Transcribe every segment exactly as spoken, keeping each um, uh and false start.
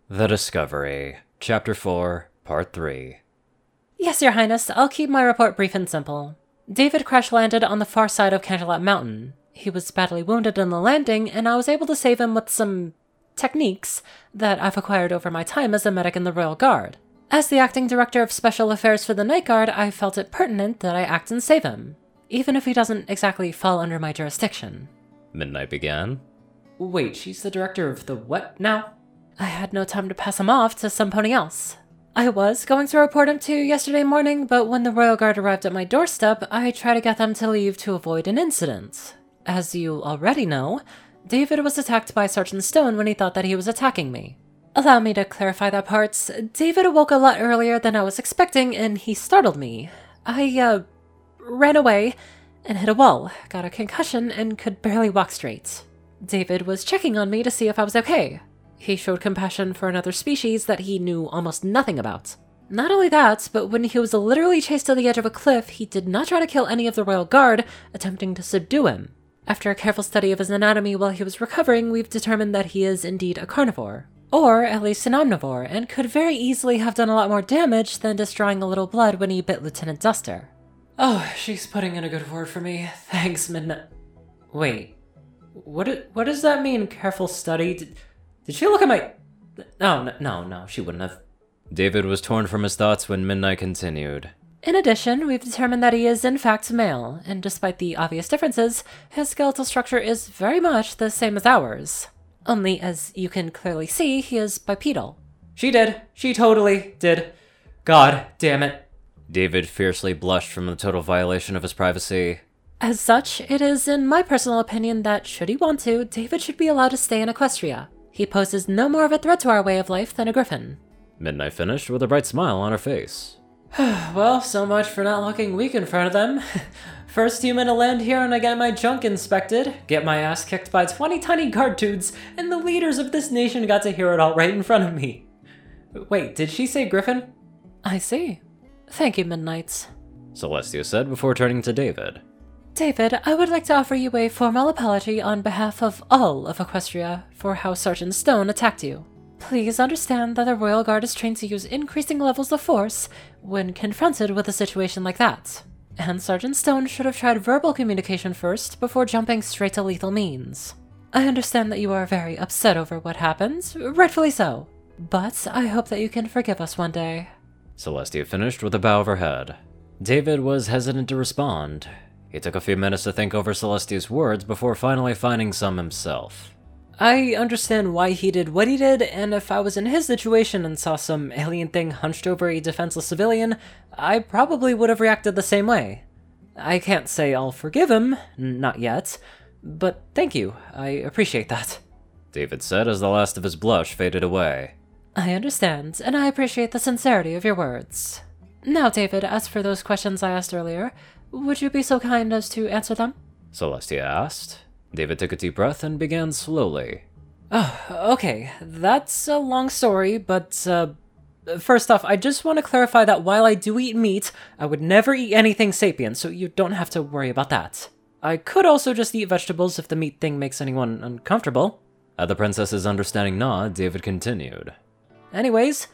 The Discovery, Chapter four, Part three. Yes, Your Highness, I'll keep my report brief and simple. David crash-landed on the far side of Canterlot Mountain. He was badly wounded in the landing, and I was able to save him with some techniques that I've acquired over my time as a medic in the Royal Guard. As the acting director of special affairs for the Night Guard, I felt it pertinent that I act and save him, even if he doesn't exactly fall under my jurisdiction. Midnight began. Wait, she's the director of the what now? I had no time to pass him off to somebody else. I was going to report him to yesterday morning, but when the Royal Guard arrived at my doorstep, I tried to get them to leave to avoid an incident. As you already know, David was attacked by Sergeant Stone when he thought that he was attacking me. Allow me to clarify that part. David awoke a lot earlier than I was expecting, and he startled me. I, uh, ran away and hit a wall, got a concussion, and could barely walk straight. David was checking on me to see if I was okay. He showed compassion for another species that he knew almost nothing about. Not only that, but when he was literally chased to the edge of a cliff, he did not try to kill any of the Royal Guard, attempting to subdue him. After a careful study of his anatomy while he was recovering, we've determined that he is indeed a carnivore. Or at least an omnivore, and could very easily have done a lot more damage than destroying a little blood when he bit Lieutenant Duster. Oh, she's putting in a good word for me. Thanks, Midnight. Wait, what, what does that mean, careful study? Did, did she look at my... No, no, no, no, she wouldn't have. David was torn from his thoughts when Midnight continued. In addition, we've determined that he is in fact male, and despite the obvious differences, his skeletal structure is very much the same as ours. Only, as you can clearly see, he is bipedal. She did. She totally did. God damn it. David fiercely blushed from the total violation of his privacy. As such, it is in my personal opinion that, should he want to, David should be allowed to stay in Equestria. He poses no more of a threat to our way of life than a griffin. Midnight finished with a bright smile on her face. Well, so much for not looking weak in front of them. First human to land here and I get my junk inspected, get my ass kicked by twenty tiny guard dudes, and the leaders of this nation got to hear it all right in front of me. Wait, did she say griffin? I see. Thank you, Midnight. Celestia said before turning to David. David, I would like to offer you a formal apology on behalf of all of Equestria for how Sergeant Stone attacked you. Please understand that the Royal Guard is trained to use increasing levels of force when confronted with a situation like that. And Sergeant Stone should have tried verbal communication first before jumping straight to lethal means. I understand that you are very upset over what happened, rightfully so, but I hope that you can forgive us one day. Celestia finished with a bow of her head. David was hesitant to respond. He took a few minutes to think over Celestia's words before finally finding some himself. I understand why he did what he did, and if I was in his situation and saw some alien thing hunched over a defenseless civilian, I probably would have reacted the same way. I can't say I'll forgive him, not yet, but thank you, I appreciate that. David said as the last of his blush faded away. I understand, and I appreciate the sincerity of your words. Now, David, as for those questions I asked earlier, would you be so kind as to answer them? Celestia asked. David took a deep breath and began slowly. Oh, okay, that's a long story, but, uh, first off, I just want to clarify that while I do eat meat, I would never eat anything sapient, so you don't have to worry about that. I could also just eat vegetables if the meat thing makes anyone uncomfortable. At the princess's understanding nod, David continued. Anyways,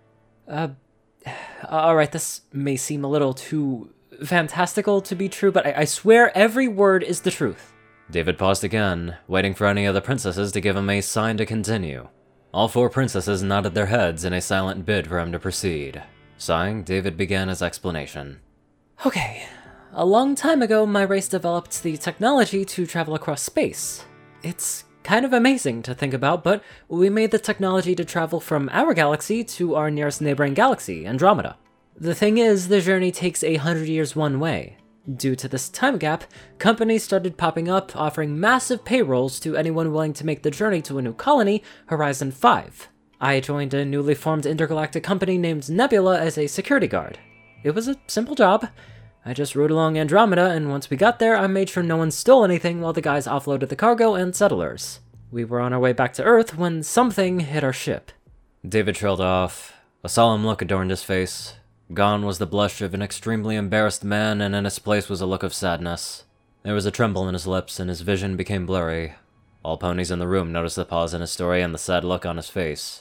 uh, alright, this may seem a little too fantastical to be true, but I, I swear every word is the truth. David paused again, waiting for any of the princesses to give him a sign to continue. All four princesses nodded their heads in a silent bid for him to proceed. Sighing, David began his explanation. Okay, a long time ago, my race developed the technology to travel across space. It's kind of amazing to think about, but we made the technology to travel from our galaxy to our nearest neighboring galaxy, Andromeda. The thing is, the journey takes a hundred years one way. Due to this time gap, companies started popping up, offering massive payrolls to anyone willing to make the journey to a new colony, Horizon five. I joined a newly formed intergalactic company named Nebula as a security guard. It was a simple job. I just rode along Andromeda, and once we got there, I made sure no one stole anything while the guys offloaded the cargo and settlers. We were on our way back to Earth when something hit our ship. David trailed off. A solemn look adorned his face. Gone was the blush of an extremely embarrassed man, and in its place was a look of sadness. There was a tremble in his lips, and his vision became blurry. All ponies in the room noticed the pause in his story and the sad look on his face.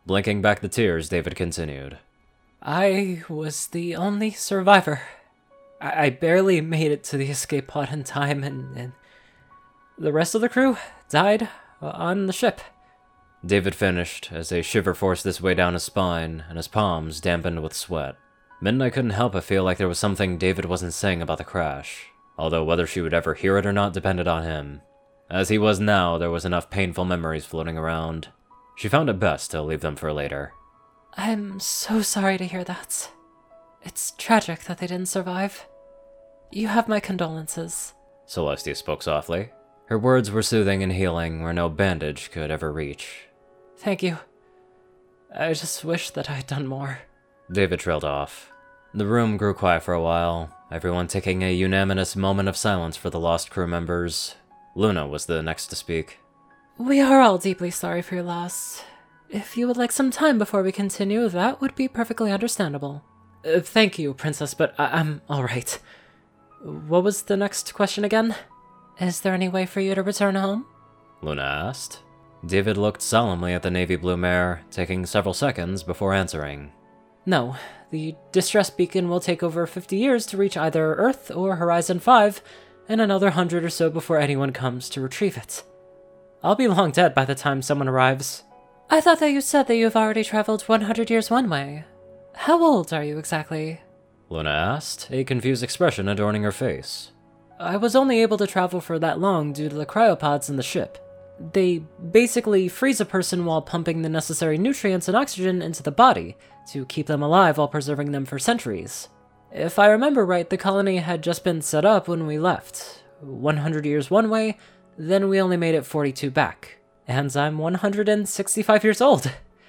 Blinking back the tears, David continued. I was the only survivor. I, I barely made it to the escape pod in time, and, and the rest of the crew died on the ship. David finished, as a shiver forced its way down his spine, and his palms dampened with sweat. Midnight couldn't help but feel like there was something David wasn't saying about the crash, although whether she would ever hear it or not depended on him. As he was now, there was enough painful memories floating around. She found it best to leave them for later. I'm so sorry to hear that. It's tragic that they didn't survive. You have my condolences. Celestia spoke softly. Her words were soothing and healing where no bandage could ever reach. Thank you. I just wish that I had done more. David trailed off. The room grew quiet for a while, everyone taking a unanimous moment of silence for the lost crew members. Luna was the next to speak. We are all deeply sorry for your loss. If you would like some time before we continue, that would be perfectly understandable. Uh, thank you, Princess, but I- I'm alright. What was the next question again? Is there any way for you to return home? Luna asked. David looked solemnly at the navy blue mare, taking several seconds before answering. No. The distress beacon will take over fifty years to reach either Earth or Horizon five, and another hundred or so before anyone comes to retrieve it. I'll be long dead by the time someone arrives. I thought that you said that you have already traveled one hundred years one way. How old are you exactly? Luna asked, a confused expression adorning her face. I was only able to travel for that long due to the cryopods in the ship. They basically freeze a person while pumping the necessary nutrients and oxygen into the body to keep them alive while preserving them for centuries. If I remember right, the colony had just been set up when we left. one hundred years one way, then we only made it forty-two back. And I'm one hundred sixty-five years old.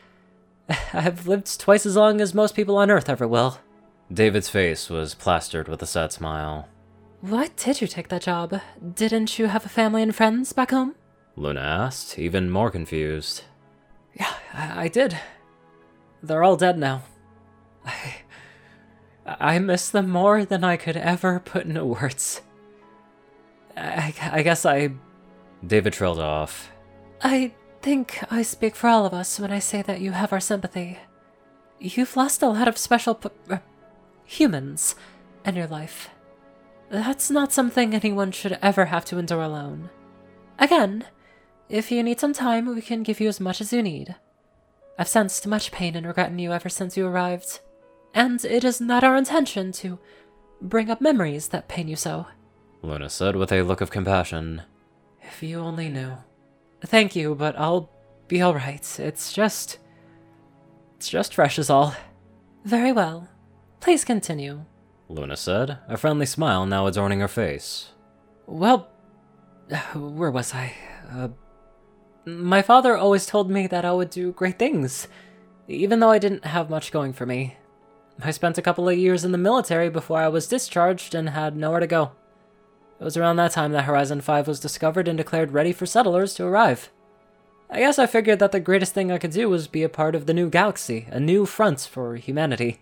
I've lived twice as long as most people on Earth ever will. David's face was plastered with a sad smile. Why did you take that job? Didn't you have a family and friends back home? Luna asked, even more confused. Yeah, I, I did. They're all dead now. I... I miss them more than I could ever put into words. I, I guess I... David trailed off. I think I speak for all of us when I say that you have our sympathy. You've lost a lot of special p- uh, humans in your life. That's not something anyone should ever have to endure alone. Again, if you need some time, we can give you as much as you need. I've sensed much pain and regret in you ever since you arrived, and it is not our intention to bring up memories that pain you so. Luna said with a look of compassion. If you only knew. Thank you, but I'll be alright. It's just... It's just fresh is all. Very well. Please continue. Luna said, a friendly smile now adorning her face. Well, where was I? Uh, my father always told me that I would do great things, even though I didn't have much going for me. I spent a couple of years in the military before I was discharged and had nowhere to go. It was around that time that Horizon five was discovered and declared ready for settlers to arrive. I guess I figured that the greatest thing I could do was be a part of the new galaxy, a new front for humanity.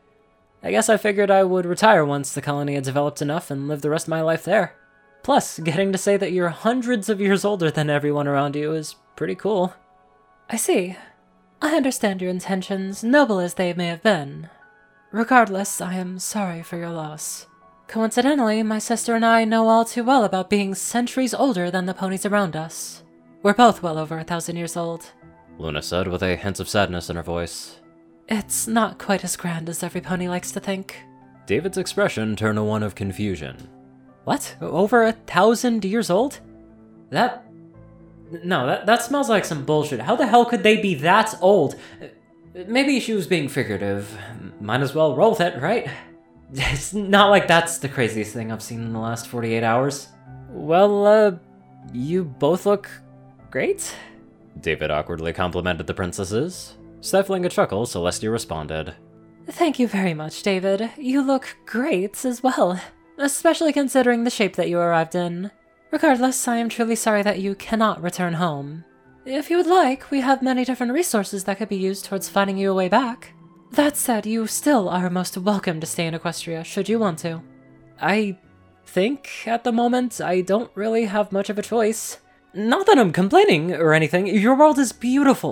I guess I figured I would retire once the colony had developed enough and live the rest of my life there. Plus, getting to say that you're hundreds of years older than everyone around you is pretty cool. I see. I understand your intentions, noble as they may have been. Regardless, I am sorry for your loss. Coincidentally, my sister and I know all too well about being centuries older than the ponies around us. We're both well over a thousand years old. Luna said with a hint of sadness in her voice. It's not quite as grand as every pony likes to think. David's expression turned to one of confusion. What? Over a thousand years old? That... No, that, that smells like some bullshit. How the hell could they be that old? Maybe she was being figurative. Might as well roll with it, right? It's not like that's the craziest thing I've seen in the last forty-eight hours. Well, uh, you both look great? David awkwardly complimented the princesses. Stifling a chuckle, Celestia responded. Thank you very much, David. You look great as well, especially considering the shape that you arrived in. Regardless, I am truly sorry that you cannot return home. If you would like, we have many different resources that could be used towards finding you a way back. That said, you still are most welcome to stay in Equestria, should you want to. I think, at the moment, I don't really have much of a choice. Not that I'm complaining or anything, your world is beautiful.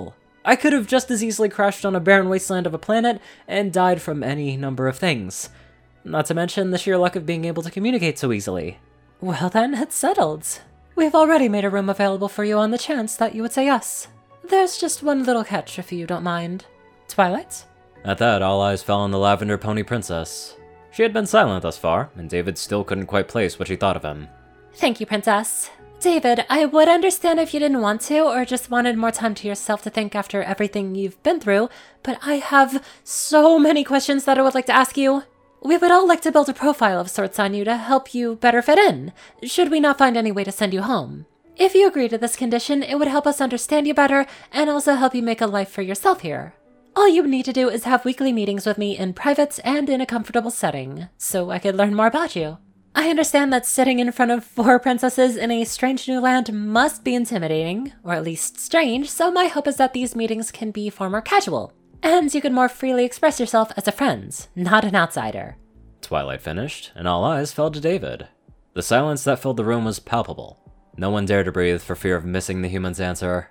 I could have just as easily crashed on a barren wasteland of a planet and died from any number of things. Not to mention the sheer luck of being able to communicate so easily. Well then, it's settled. We've already made a room available for you on the chance that you would say yes. There's just one little catch, if you don't mind. Twilight? At that, all eyes fell on the Lavender Pony Princess. She had been silent thus far, and David still couldn't quite place what she thought of him. Thank you, Princess. David, I would understand if you didn't want to, or just wanted more time to yourself to think after everything you've been through, but I have so many questions that I would like to ask you. We would all like to build a profile of sorts on you to help you better fit in, should we not find any way to send you home. If you agree to this condition, it would help us understand you better, and also help you make a life for yourself here. All you need to do is have weekly meetings with me in private and in a comfortable setting, so I could learn more about you. I understand that sitting in front of four princesses in a strange new land must be intimidating, or at least strange, so my hope is that these meetings can be far more casual, and you can more freely express yourself as a friend, not an outsider. Twilight finished, and all eyes fell to David. The silence that filled the room was palpable. No one dared to breathe for fear of missing the human's answer.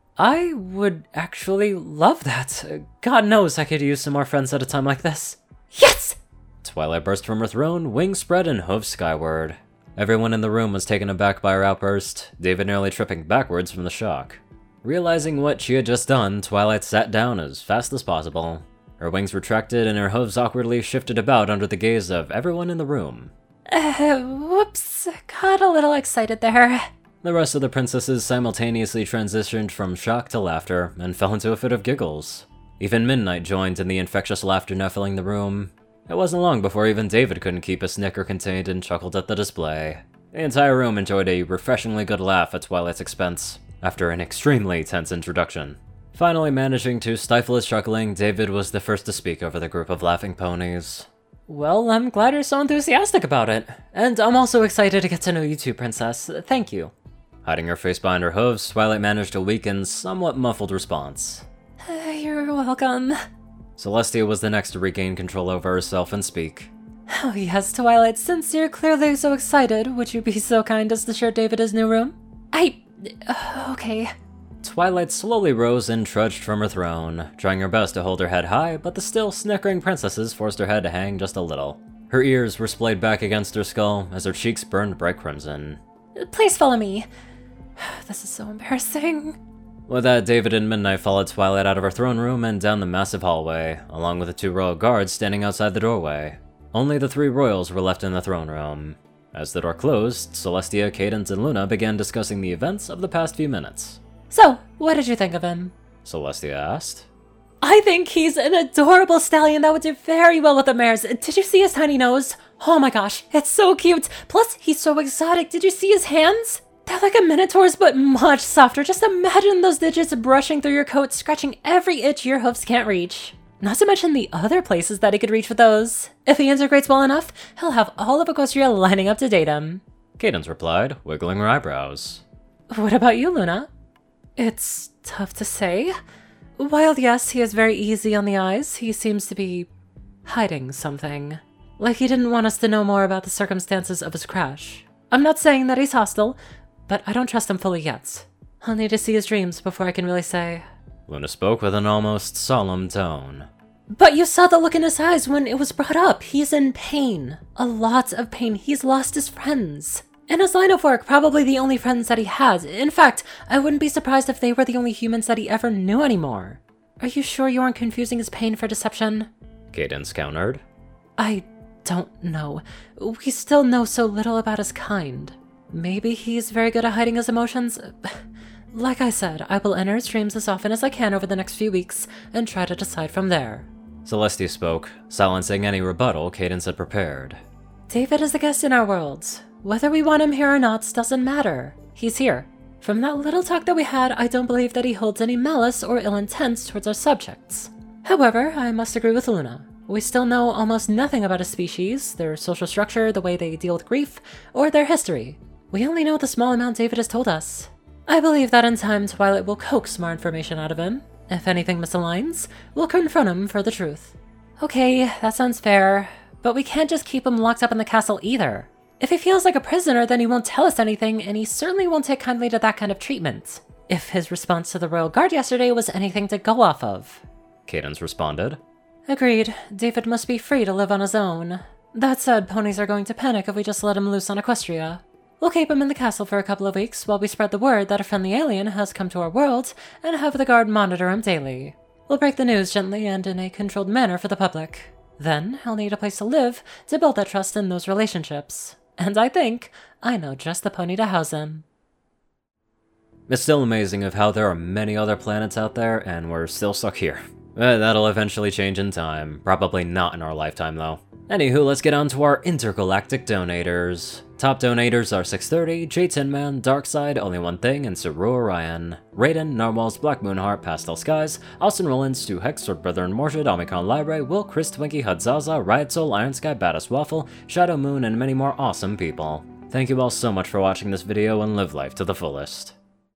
I would actually love that. God knows I could use some more friends at a time like this. Yes! Twilight burst from her throne, wings spread and hooves skyward. Everyone in the room was taken aback by her outburst, David nearly tripping backwards from the shock. Realizing what she had just done, Twilight sat down as fast as possible. Her wings retracted and her hooves awkwardly shifted about under the gaze of everyone in the room. Uh, whoops, got a little excited there. The rest of the princesses simultaneously transitioned from shock to laughter and fell into a fit of giggles. Even Midnight joined in the infectious laughter now filling the room. It wasn't long before even David couldn't keep a snicker contained and chuckled at the display. The entire room enjoyed a refreshingly good laugh at Twilight's expense, after an extremely tense introduction. Finally managing to stifle his chuckling, David was the first to speak over the group of laughing ponies. Well, I'm glad you're so enthusiastic about it. And I'm also excited to get to know you too, Princess. Thank you. Hiding her face behind her hooves, Twilight managed a weak and somewhat muffled response. Uh, you're welcome. Celestia was the next to regain control over herself and speak. Oh yes, Twilight, since you're clearly so excited, would you be so kind as to show David his new room? I... Uh, okay. Twilight slowly rose and trudged from her throne, trying her best to hold her head high, but the still snickering princesses forced her head to hang just a little. Her ears were splayed back against her skull as her cheeks burned bright crimson. Please follow me. This is so embarrassing. With that, David and Midnight followed Twilight out of her throne room and down the massive hallway, along with the two royal guards standing outside the doorway. Only the three royals were left in the throne room. As the door closed, Celestia, Cadance, and Luna began discussing the events of the past few minutes. So, what did you think of him? Celestia asked. I think he's an adorable stallion that would do very well with the mares. Did you see his tiny nose? Oh my gosh, it's so cute. Plus, he's so exotic. Did you see his hands? They're like a minotaur's, but much softer. Just imagine those digits brushing through your coat, scratching every itch your hoofs can't reach. Not to mention the other places that he could reach with those. If he integrates well enough, he'll have all of Equestria lining up to date him. Cadance replied, wiggling her eyebrows. What about you, Luna? It's tough to say. While yes, he is very easy on the eyes, he seems to be hiding something. Like he didn't want us to know more about the circumstances of his crash. I'm not saying that he's hostile, but I don't trust him fully yet. I'll need to see his dreams before I can really say. Luna spoke with an almost solemn tone. But you saw the look in his eyes when it was brought up. He's in pain. A lot of pain. He's lost his friends. In his line of work, probably the only friends that he has. In fact, I wouldn't be surprised if they were the only humans that he ever knew anymore. Are you sure you aren't confusing his pain for deception? Cadance countered. I don't know. We still know so little about his kind. Maybe he's very good at hiding his emotions. Like I said, I will enter his dreams as often as I can over the next few weeks and try to decide from there. Celestia spoke, silencing any rebuttal Cadance had prepared. David is a guest in our world. Whether we want him here or not doesn't matter. He's here. From that little talk that we had, I don't believe that he holds any malice or ill intent towards our subjects. However, I must agree with Luna. We still know almost nothing about a species, their social structure, the way they deal with grief, or their history. We only know the small amount David has told us. I believe that in time Twilight will coax more information out of him. If anything misaligns, we'll confront him for the truth. Okay, that sounds fair, but we can't just keep him locked up in the castle either. If he feels like a prisoner, then he won't tell us anything, and he certainly won't take kindly to that kind of treatment. if his response to the Royal Guard yesterday was anything to go off of. Cadence responded. Agreed. David must be free to live on his own. That said, ponies are going to panic if we just let him loose on Equestria. We'll keep him in the castle for a couple of weeks while we spread the word that a friendly alien has come to our world and have the guard monitor him daily. We'll break the news gently and in a controlled manner for the public. Then he'll need a place to live to build that trust in those relationships. And I think I know just the pony to house him. It's still amazing of how there are many other planets out there and we're still stuck here. Eh, that'll eventually change in time. Probably not in our lifetime, though. Anywho, let's get on to our intergalactic donators. Top donators are six thirty, J Tinman, Darkside, Only One Thing, and Saru Orion. Raiden, Narwhals, Black Moonheart, Pastel Skies, Austin Rollins, Stu Hex, Sword Brother and Morshid, Omicron Library, Will, Chris, Twinkie, Hudzaza, Riot Soul, Iron Sky, Badass Waffle, Shadow Moon, and many more awesome people. Thank you all so much for watching this video and live life to the fullest.